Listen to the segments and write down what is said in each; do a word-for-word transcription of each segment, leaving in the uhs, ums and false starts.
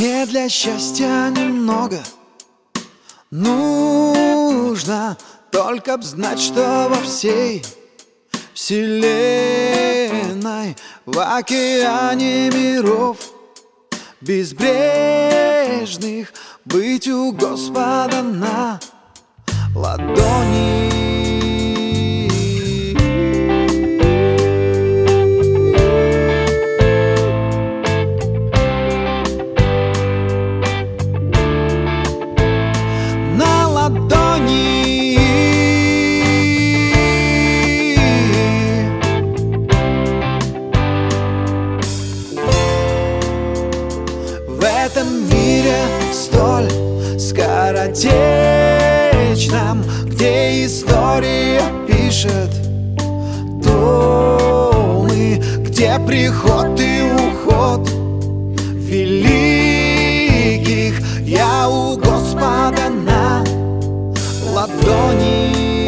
Мне для счастья немного нужно, только б знать, что во всей вселенной, в океане миров безбрежных, быть у Господа на ладони. На ладони. В этом мире столь скоротечном, где история пишет томы, где приход и уход великих, я у Господа на ладони.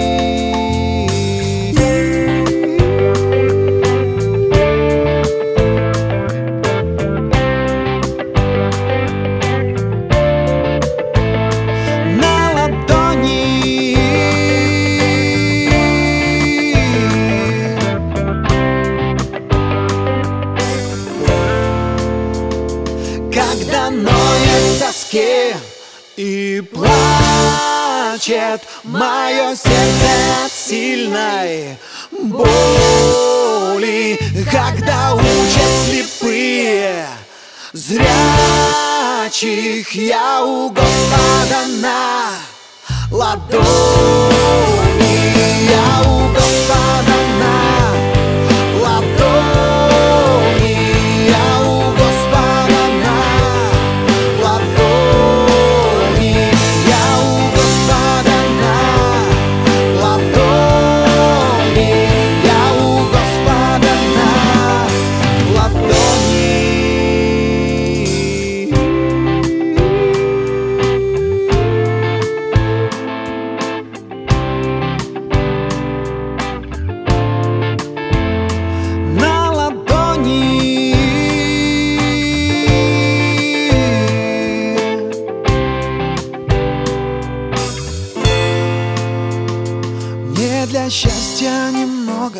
Когда ноет в тоске и плачет мое сердце от сильной боли, когда учат слепые зрячих, я у Господа на ладони. Я у Господа на ладони. Я у Господа на ладони. Я у Господа на ладони. Я у Господа на ладони. Мне для счастья немного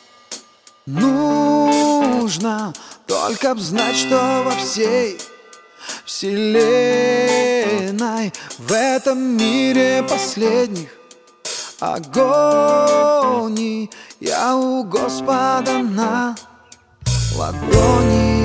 нужно, только б знать, что во всей вселенной, в этом мире последних агоний, я у Господа на ладони.